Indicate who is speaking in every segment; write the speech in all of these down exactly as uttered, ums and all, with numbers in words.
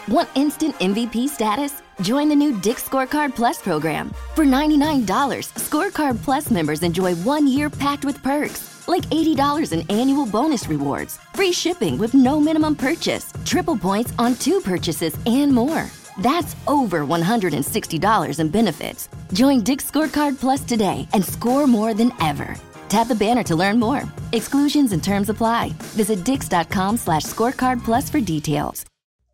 Speaker 1: Want instant M V P status? Join the new Dick's Scorecard Plus program. For ninety-nine dollars, Scorecard Plus members enjoy one year packed with perks, like eighty dollars in annual bonus rewards, free shipping with no minimum purchase, triple points on two purchases, and more. That's over one hundred sixty dollars in benefits. Join Dick's Scorecard Plus today and score more than ever. Tap the banner to learn more. Exclusions and terms apply. Visit dix.com slash scorecard plus for details.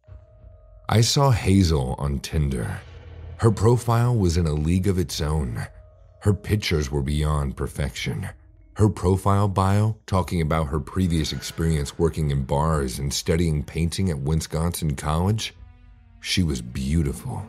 Speaker 2: I saw Hazel on Tinder. Her profile was in a league of its own. Her pictures were beyond perfection. Her profile bio, talking about her previous experience working in bars and studying painting at Wisconsin College, she was beautiful.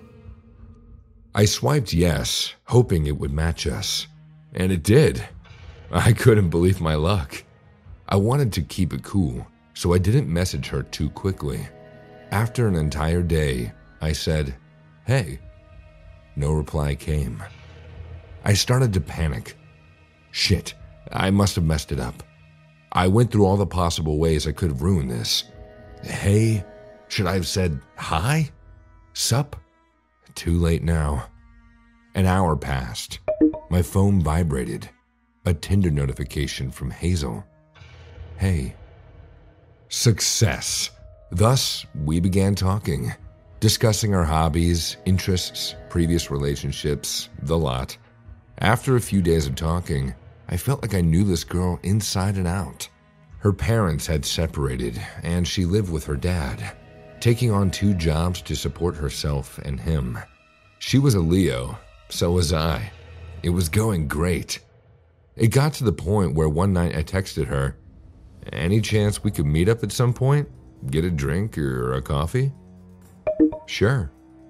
Speaker 2: I swiped yes, hoping it would match us. And it did. I couldn't believe my luck. I wanted to keep it cool, so I didn't message her too quickly. After an entire day, I said, "Hey." No reply came. I started to panic. Shit, I must have messed it up. I went through all the possible ways I could have ruined this. Hey, should I have said hi? Sup? Too late now. An hour passed. My phone vibrated. A Tinder notification from Hazel. Hey. Success. Thus, we began talking, discussing our hobbies, interests, previous relationships, the lot. After a few days of talking, I felt like I knew this girl inside and out. Her parents had separated, and she lived with her dad, taking on two jobs to support herself and him. She was a Leo, so was I. It was going great. It got to the point where one night I texted her, "Any chance we could meet up at some point? Get a drink or a coffee?" Sure.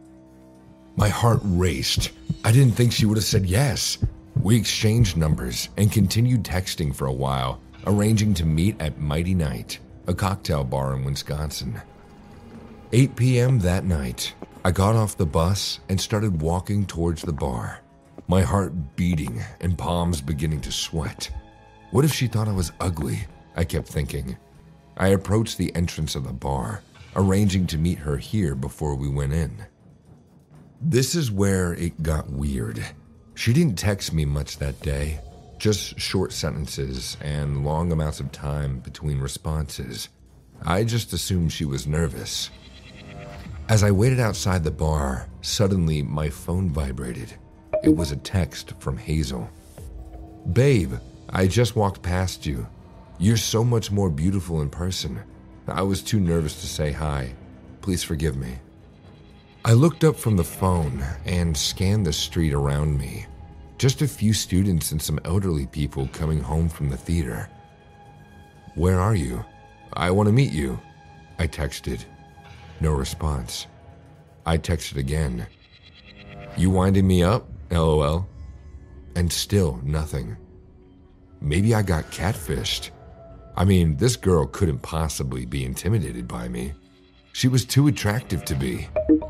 Speaker 2: My heart raced. I didn't think she would have said yes. We exchanged numbers and continued texting for a while, arranging to meet at Mighty Night, a cocktail bar in Wisconsin. eight p.m. that night, I got off the bus and started walking towards the bar, my heart beating and palms beginning to sweat. What if she thought I was ugly? I kept thinking. I approached the entrance of the bar, arranging to meet her here before we went in. This is where it got weird. She didn't text me much that day, just short sentences and long amounts of time between responses. I just assumed she was nervous. As I waited outside the bar, suddenly my phone vibrated. It was a text from Hazel. "Babe, I just walked past you. You're so much more beautiful in person. I was too nervous to say hi. Please forgive me." I looked up from the phone and scanned the street around me. Just a few students and some elderly people coming home from the theater. "Where are you? I want to meet you," I texted. No response. I texted again. "You winding me up? LOL." And still nothing. Maybe I got catfished. I mean, this girl couldn't possibly be intimidated by me. She was too attractive to be.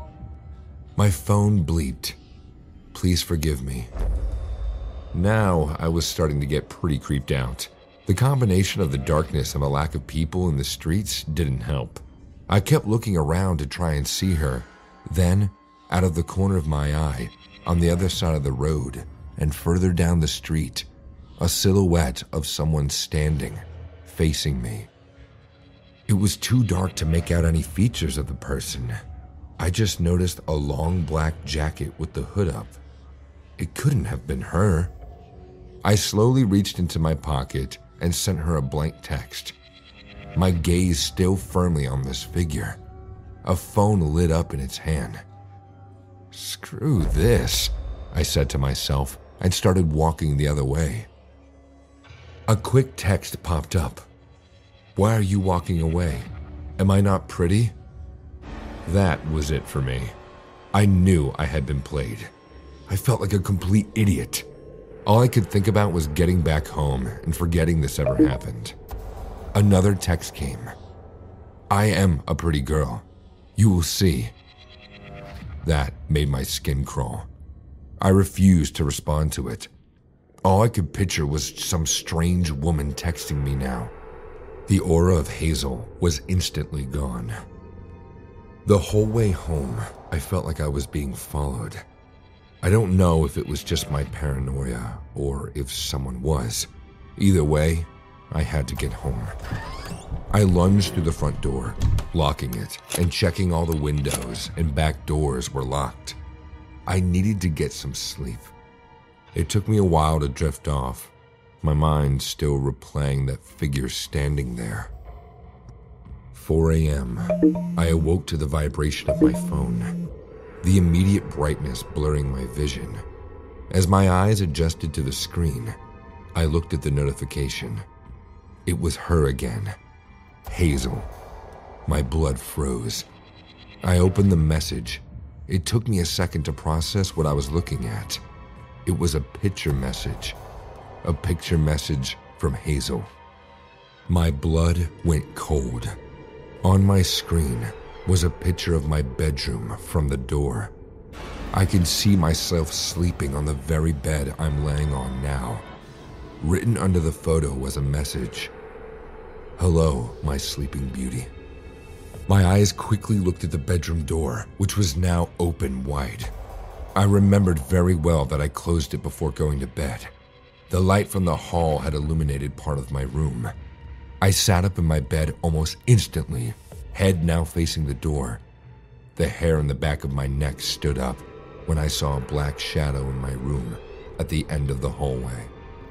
Speaker 2: My phone bleeped. "Please forgive me." Now I was starting to get pretty creeped out. The combination of the darkness and a lack of people in the streets didn't help. I kept looking around to try and see her. Then, out of the corner of my eye, on the other side of the road, and further down the street, a silhouette of someone standing, facing me. It was too dark to make out any features of the person. I just noticed a long black jacket with the hood up. It couldn't have been her. I slowly reached into my pocket and sent her a blank text. My gaze still firmly on this figure. A phone lit up in its hand. "Screw this," I said to myself and started walking the other way. A quick text popped up. "Why are you walking away? Am I not pretty?" That was it for me. I knew I had been played. I felt like a complete idiot. All I could think about was getting back home and forgetting this ever happened. Another text came. "I am a pretty girl. You will see." That made my skin crawl. I refused to respond to it. All I could picture was some strange woman texting me now. The aura of Hazel was instantly gone. The whole way home, I felt like I was being followed. I don't know if it was just my paranoia or if someone was. Either way, I had to get home. I lunged through the front door, locking it and checking all the windows and back doors were locked. I needed to get some sleep. It took me a while to drift off, my mind still replaying that figure standing there. four a.m. I awoke to the vibration of my phone, the immediate brightness blurring my vision. As my eyes adjusted to the screen, I looked at the notification. It was her again, Hazel. My blood froze. I opened the message. It took me a second to process what I was looking at. It was a picture message. A picture message from Hazel. My blood went cold. On my screen was a picture of my bedroom from the door. I could see myself sleeping on the very bed I'm laying on now. Written under the photo was a message. Hello, my sleeping beauty. My eyes quickly looked at the bedroom door, which was now open wide. I remembered very well that I closed it before going to bed. The light from the hall had illuminated part of my room. I sat up in my bed almost instantly, head now facing the door. The hair in the back of my neck stood up when I saw a black shadow in my room at the end of the hallway.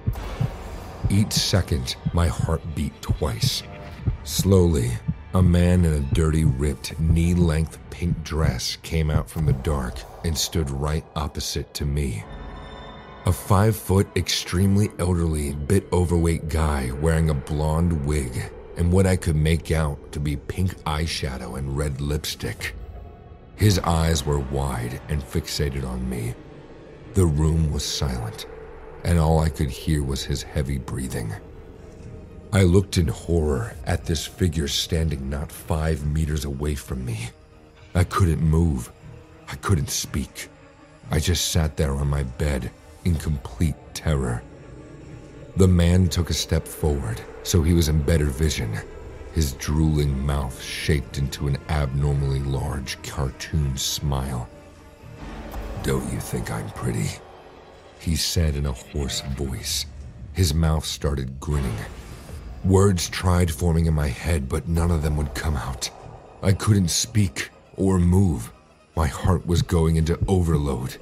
Speaker 2: Each second, my heart beat twice. Slowly, a man in a dirty, ripped, knee-length pink dress came out from the dark and stood right opposite to me. A five-foot, extremely elderly, bit overweight guy wearing a blonde wig and what I could make out to be pink eyeshadow and red lipstick. His eyes were wide and fixated on me. The room was silent, and all I could hear was his heavy breathing. I looked in horror at this figure standing not five meters away from me. I couldn't move. I couldn't speak. I just sat there on my bed in complete terror. The man took a step forward, so he was in better vision. His drooling mouth shaped into an abnormally large cartoon smile. "Don't you think I'm pretty?" he said in a hoarse voice. His mouth started grinning. Words tried forming in my head, but none of them would come out. I couldn't speak or move. My heart was going into overload.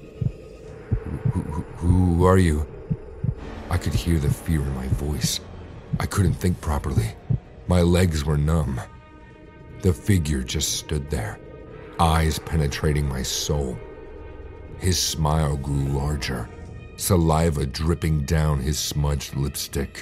Speaker 2: Who, who, who are you? I could hear the fear in my voice. I couldn't think properly. My legs were numb. The figure just stood there, eyes penetrating my soul. His smile grew larger, saliva dripping down his smudged lipstick.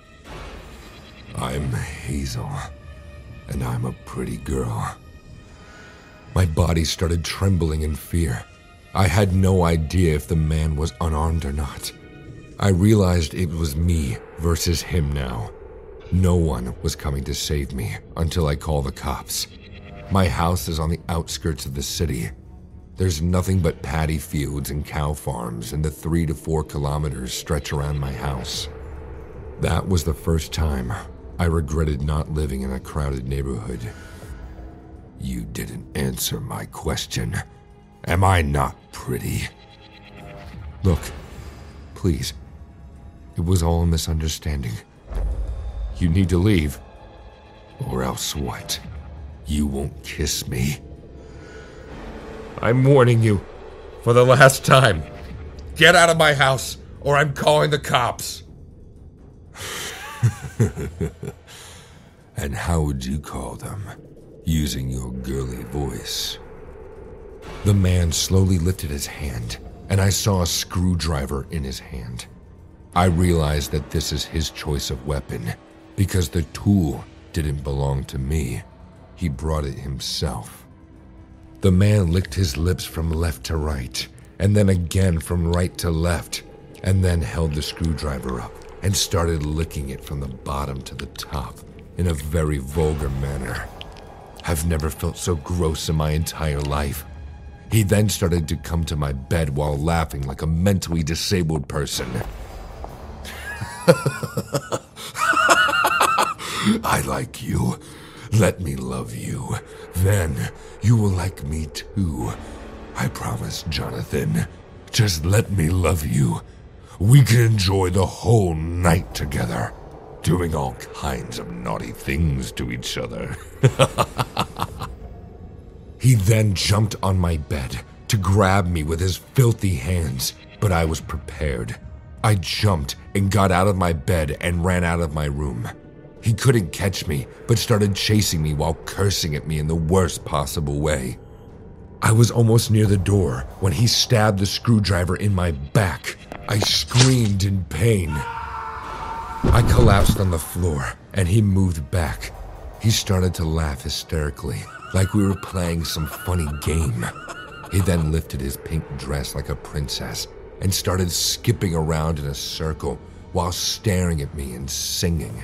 Speaker 2: "I'm Hazel, and I'm a pretty girl." My body started trembling in fear. I had no idea if the man was unarmed or not. I realized it was me versus him now. No one was coming to save me until I call the cops. My house is on the outskirts of the city. There's nothing but paddy fields and cow farms, and the three to four kilometers stretch around my house. That was the first time I regretted not living in a crowded neighborhood. "You didn't answer my question. Am I not pretty?" "Look, please. It was all a misunderstanding. You need to leave." "Or else what? You won't kiss me?" "I'm warning you, for the last time. Get out of my house, or I'm calling the cops." "And how would you call them? Using your girly voice?" The man slowly lifted his hand, and I saw a screwdriver in his hand. I realized that this is his choice of weapon, because the tool didn't belong to me. He brought it himself. The man licked his lips from left to right, and then again from right to left, and then held the screwdriver up and started licking it from the bottom to the top in a very vulgar manner. I've never felt so gross in my entire life. He then started to come to my bed while laughing like a mentally disabled person. "I like you. let me love you. Then you will like me too. I promise, Jonathan. Just let me love you. We can enjoy the whole night together, doing all kinds of naughty things to each other." He then jumped on my bed to grab me with his filthy hands, but I was prepared. I jumped and got out of my bed and ran out of my room. He couldn't catch me, but started chasing me while cursing at me in the worst possible way. I was almost near the door when he stabbed the screwdriver in my back. I screamed in pain. I collapsed on the floor, and he moved back. He started to laugh hysterically, like we were playing some funny game. He then lifted his pink dress like a princess and started skipping around in a circle while staring at me and singing.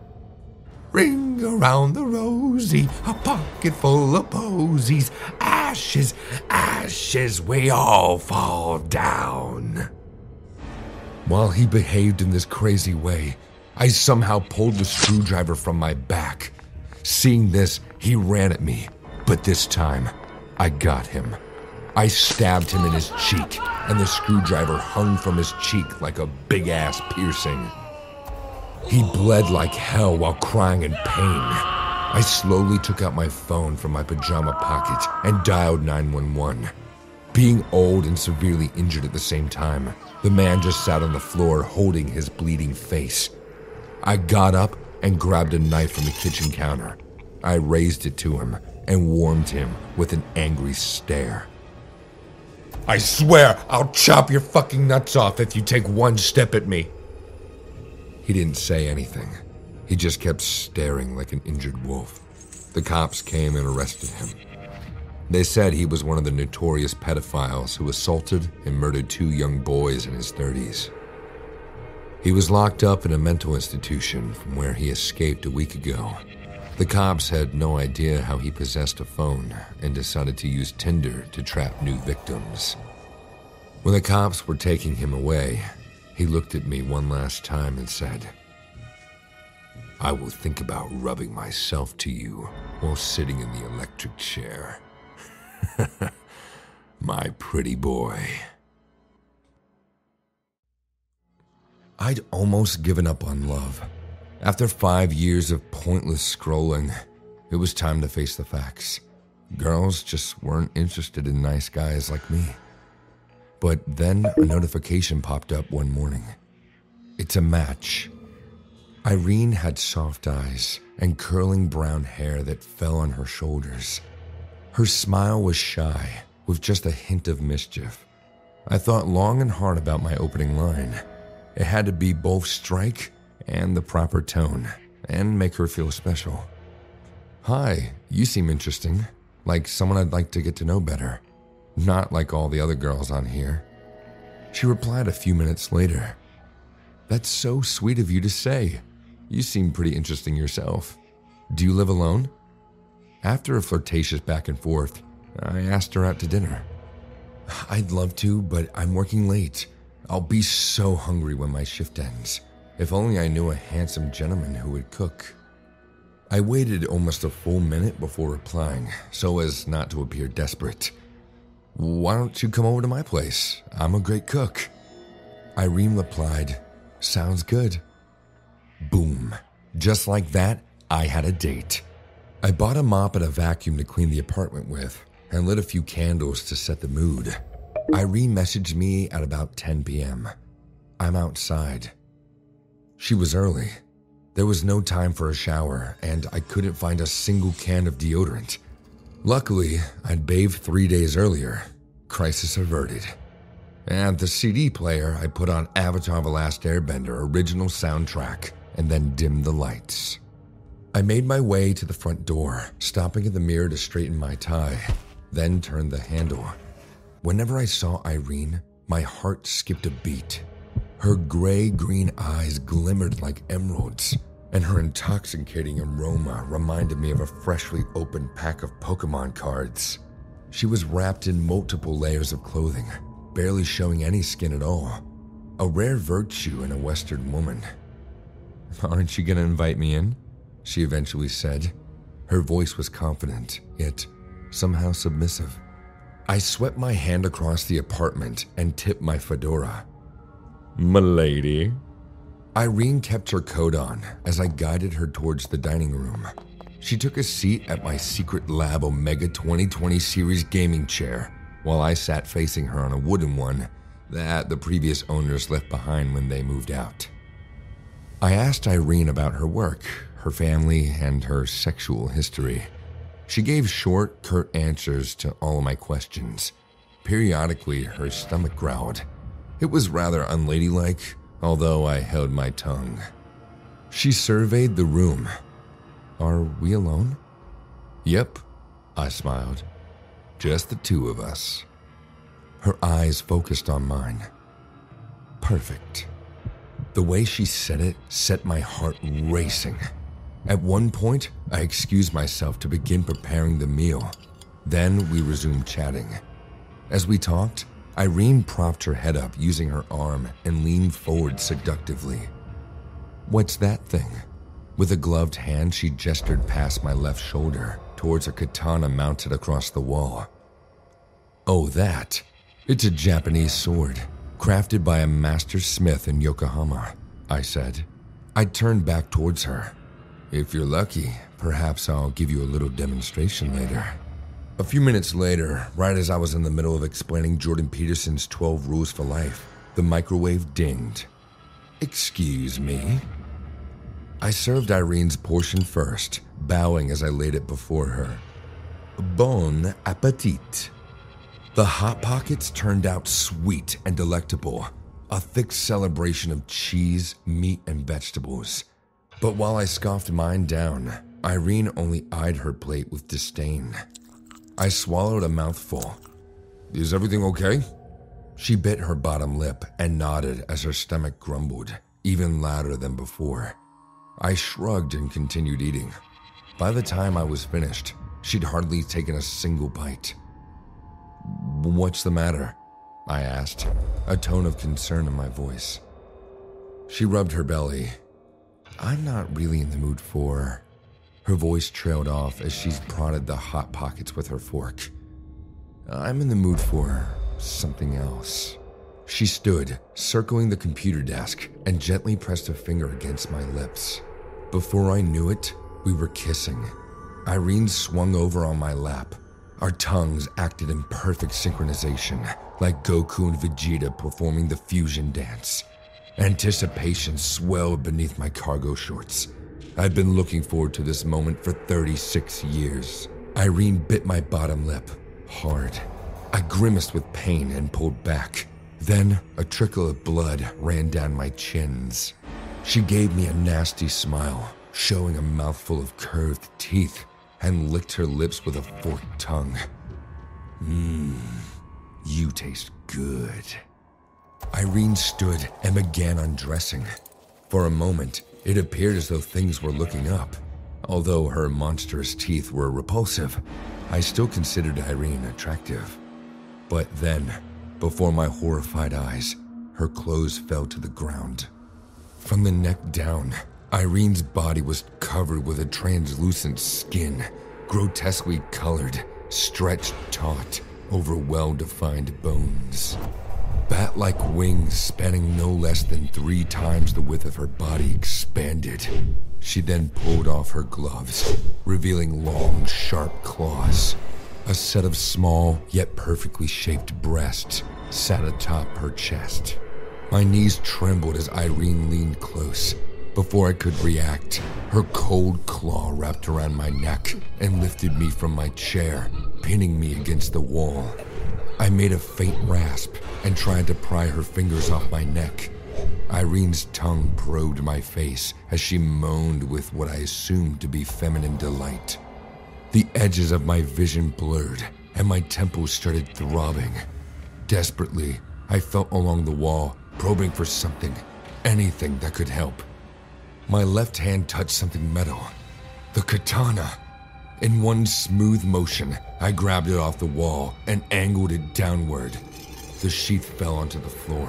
Speaker 2: "Ring around the rosy, a pocket full of posies. Ashes, ashes, we all fall down." While he behaved in this crazy way, I somehow pulled the screwdriver from my back. Seeing this, he ran at me, but this time, I got him. I stabbed him in his cheek, and the screwdriver hung from his cheek like a big-ass piercing. He bled like hell while crying in pain. I slowly took out my phone from my pajama pocket and dialed nine one one. Being old and severely injured at the same time, the man just sat on the floor holding his bleeding face. I got up and grabbed a knife from the kitchen counter. I raised it to him and warmed him with an angry stare. "I swear I'll chop your fucking nuts off if you take one step at me." He didn't say anything. He just kept staring like an injured wolf. The cops came and arrested him. They said he was one of the notorious pedophiles who assaulted and murdered two young boys in his thirties. He was locked up in a mental institution from where he escaped a week ago. The cops had no idea how he possessed a phone and decided to use Tinder to trap new victims. When the cops were taking him away, he looked at me one last time and said, "I will think about rubbing myself to you while sitting in the electric chair." My pretty boy. I'd almost given up on love. After five years of pointless scrolling, it was time to face the facts. Girls just weren't interested in nice guys like me. But then a notification popped up one morning. It's a match. Irene had soft eyes and curling brown hair that fell on her shoulders. Her smile was shy, with just a hint of mischief. I thought long and hard about my opening line. It had to be both strike and the proper tone, and make her feel special. "Hi, you seem interesting, like someone I'd like to get to know better. Not like all the other girls on here." She replied a few minutes later. "That's so sweet of you to say. You seem pretty interesting yourself. Do you live alone?" After a flirtatious back and forth, I asked her out to dinner. "I'd love to, but I'm working late. I'll be so hungry when my shift ends. If only I knew a handsome gentleman who would cook." I waited almost a full minute before replying, so as not to appear desperate. "Why don't you come over to my place? I'm a great cook." Irene replied, "Sounds good." Boom. Just like that, I had a date. I bought a mop and a vacuum to clean the apartment with, and lit a few candles to set the mood. Irene messaged me at about ten p.m. I'm outside. She was early. There was no time for a shower, and I couldn't find a single can of deodorant. Luckily, I'd bathed three days earlier. Crisis averted. And the C D player, I put on Avatar: The Last Airbender original soundtrack, and then dimmed the lights. I made my way to the front door, stopping at the mirror to straighten my tie, then turned the handle. Whenever I saw Irene, my heart skipped a beat. Her gray-green eyes glimmered like emeralds, and her intoxicating aroma reminded me of a freshly opened pack of Pokemon cards. She was wrapped in multiple layers of clothing, barely showing any skin at all. A rare virtue in a Western woman. "Aren't you gonna invite me in?" she eventually said. Her voice was confident, yet somehow submissive. I swept my hand across the apartment and tipped my fedora. "M'lady." Irene kept her coat on as I guided her towards the dining room. She took a seat at my Secret Lab Omega twenty twenty series gaming chair, while I sat facing her on a wooden one that the previous owners left behind when they moved out. I asked Irene about her work, her family, and her sexual history. She gave short, curt answers to all of my questions. Periodically, her stomach growled. It was rather unladylike, although I held my tongue. She surveyed the room. "Are we alone?" "Yep," I smiled. "Just the two of us." Her eyes focused on mine. Perfect. The way she said it set my heart racing. At one point, I excused myself to begin preparing the meal. Then we resumed chatting. As we talked, Irene propped her head up using her arm and leaned forward seductively. "What's that thing?" With a gloved hand, she gestured past my left shoulder towards a katana mounted across the wall. "Oh, that? It's a Japanese sword, crafted by a master smith in Yokohama," I said. I turned back towards her. "If you're lucky, perhaps I'll give you a little demonstration later." A few minutes later, right as I was in the middle of explaining Jordan Peterson's twelve rules for life, the microwave dinged. "Excuse me?" I served Irene's portion first, bowing as I laid it before her. "Bon appetit." The Hot Pockets turned out sweet and delectable, a thick celebration of cheese, meat, and vegetables. But while I scoffed mine down, Irene only eyed her plate with disdain. I swallowed a mouthful. "Is everything okay?" She bit her bottom lip and nodded as her stomach grumbled, even louder than before. I shrugged and continued eating. By the time I was finished, she'd hardly taken a single bite. "What's the matter?" I asked, a tone of concern in my voice. She rubbed her belly. "I'm not really in the mood for..." Her voice trailed off as she prodded the Hot Pockets with her fork. "I'm in the mood for something else." She stood, circling the computer desk, and gently pressed a finger against my lips. Before I knew it, we were kissing. Irene swung over on my lap. Our tongues acted in perfect synchronization, like Goku and Vegeta performing the fusion dance. Anticipation swelled beneath my cargo shorts. I'd been looking forward to this moment for thirty-six years. Irene bit my bottom lip, hard. I grimaced with pain and pulled back. Then a trickle of blood ran down my chins. She gave me a nasty smile, showing a mouthful of curved teeth, and licked her lips with a forked tongue. Mmm, you taste good. Irene stood and began undressing. For a moment, it appeared as though things were looking up. Although her monstrous teeth were repulsive, I still considered Irene attractive. But then, before my horrified eyes, her clothes fell to the ground. From the neck down, Irene's body was covered with a translucent skin, grotesquely colored, stretched taut over well-defined bones. Bat-like wings spanning no less than three times the width of her body expanded. She then pulled off her gloves, revealing long, sharp claws. A set of small, yet perfectly shaped breasts sat atop her chest. My knees trembled as Irene leaned close. Before I could react, her cold claw wrapped around my neck and lifted me from my chair, pinning me against the wall. I made a faint rasp and tried to pry her fingers off my neck. Irene's tongue probed my face as she moaned with what I assumed to be feminine delight. The edges of my vision blurred, and my temples started throbbing. Desperately, I felt along the wall, probing for something, anything that could help. My left hand touched something metal. The katana. In one smooth motion, I grabbed it off the wall and angled it downward. The sheath fell onto the floor.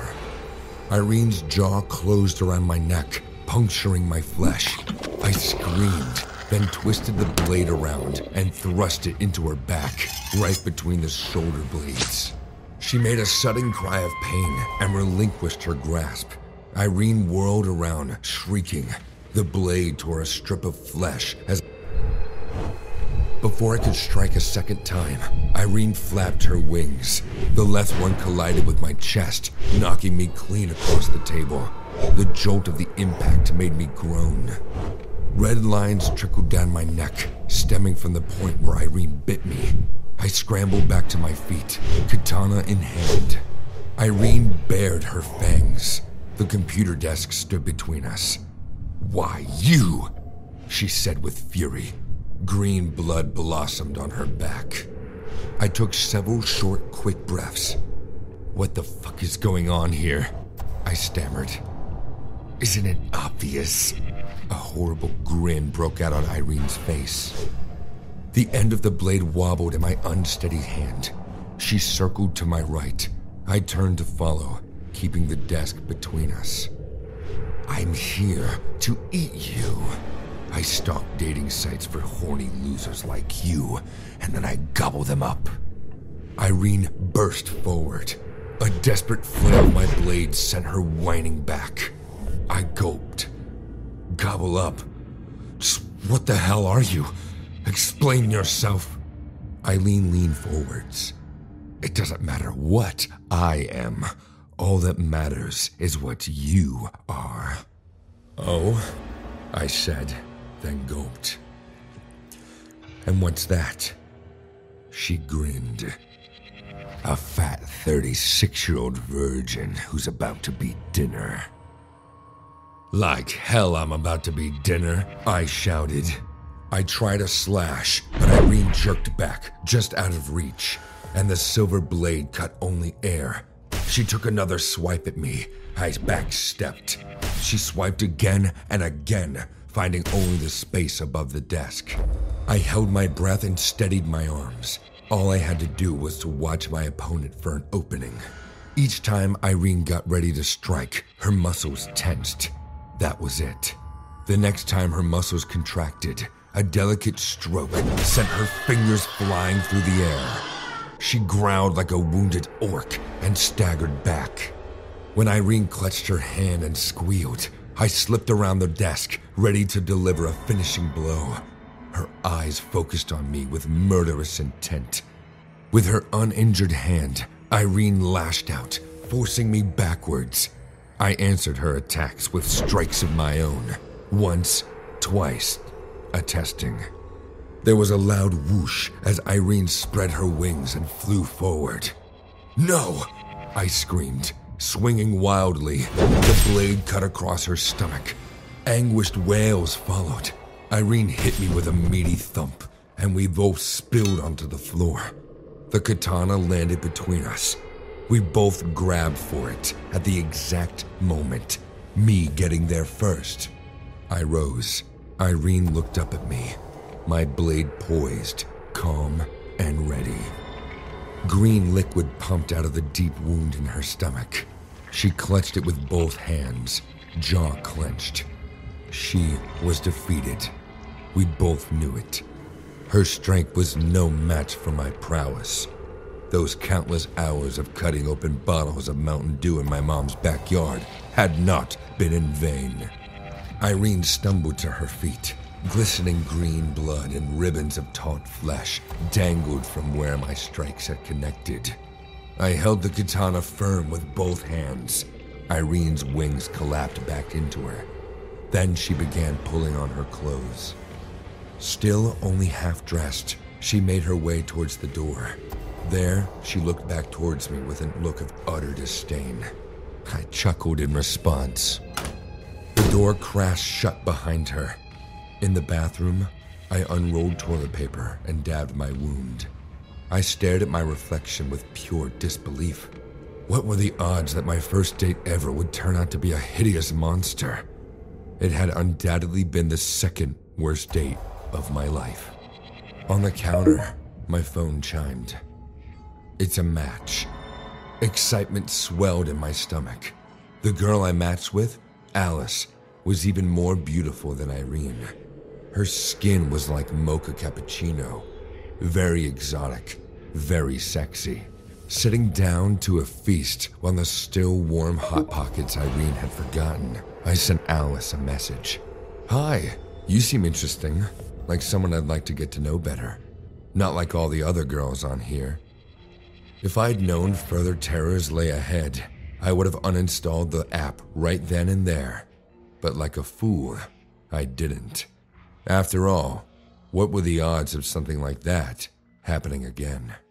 Speaker 2: Irene's jaw closed around my neck, puncturing my flesh. I screamed, then twisted the blade around and thrust it into her back, right between the shoulder blades. She made a sudden cry of pain and relinquished her grasp. Irene whirled around, shrieking. The blade tore a strip of flesh as... Before I could strike a second time, Irene flapped her wings. The left one collided with my chest, knocking me clean across the table. The jolt of the impact made me groan. Red lines trickled down my neck, stemming from the point where Irene bit me. I scrambled back to my feet, katana in hand. Irene bared her fangs. The computer desk stood between us. "Why, you?" she said with fury. Green blood blossomed on her back. I took several short, quick breaths. "What the fuck is going on here?" I stammered. "Isn't it obvious?" A horrible grin broke out on Irene's face. The end of the blade wobbled in my unsteady hand. She circled to my right. I turned to follow, keeping the desk between us. "I'm here to eat you. I stalk dating sites for horny losers like you, and then I gobble them up." Irene burst forward. A desperate flare of my blade sent her whining back. I gulped. "Gobble up? Just what the hell are you? Explain yourself." Eileen leaned forwards. "It doesn't matter what I am. All that matters is what you are." "Oh?" I said, then gulped. "And what's that?" She grinned. "A fat thirty-six-year-old virgin who's about to be dinner." "Like hell I'm about to be dinner," I shouted. I tried a slash, but Irene jerked back, just out of reach, and the silver blade cut only air. She took another swipe at me. I backstepped. She swiped again and again, finding only the space above the desk. I held my breath and steadied my arms. All I had to do was to watch my opponent for an opening. Each time Irene got ready to strike, her muscles tensed. That was it. The next time her muscles contracted, a delicate stroke sent her fingers flying through the air. She growled like a wounded orc and staggered back. When Irene clutched her hand and squealed, I slipped around the desk, ready to deliver a finishing blow. Her eyes focused on me with murderous intent. With her uninjured hand, Irene lashed out, forcing me backwards. I answered her attacks with strikes of my own. Once, twice, attesting. There was a loud whoosh as Irene spread her wings and flew forward. "No!" I screamed, swinging wildly. The blade cut across her stomach. Anguished wails followed. Irene hit me with a meaty thump, and we both spilled onto the floor. The katana landed between us. We both grabbed for it at the exact moment, me getting there first. I rose. Irene looked up at me, my blade poised, calm and ready. Green liquid pumped out of the deep wound in her stomach. She clutched it with both hands, jaw clenched. She was defeated. We both knew it. Her strength was no match for my prowess. Those countless hours of cutting open bottles of Mountain Dew in my mom's backyard had not been in vain. Irene stumbled to her feet. Glistening green blood and ribbons of taut flesh dangled from where my strikes had connected. I held the katana firm with both hands. Irene's wings collapsed back into her. Then she began pulling on her clothes. Still only half dressed, she made her way towards the door. There, she looked back towards me with a look of utter disdain. I chuckled in response. The door crashed shut behind her. In the bathroom, I unrolled toilet paper and dabbed my wound. I stared at my reflection with pure disbelief. What were the odds that my first date ever would turn out to be a hideous monster? It had undoubtedly been the second worst date of my life. On the counter, my phone chimed. It's a match. Excitement swelled in my stomach. The girl I matched with, Alice, was even more beautiful than Irene. Her skin was like mocha cappuccino, very exotic, very sexy. Sitting down to a feast while the still warm Hot Pockets Irene had forgotten, I sent Alice a message. Hi, you seem interesting, like someone I'd like to get to know better. Not like all the other girls on here. If I'd known further terrors lay ahead, I would have uninstalled the app right then and there. But like a fool, I didn't. After all, what were the odds of something like that happening again?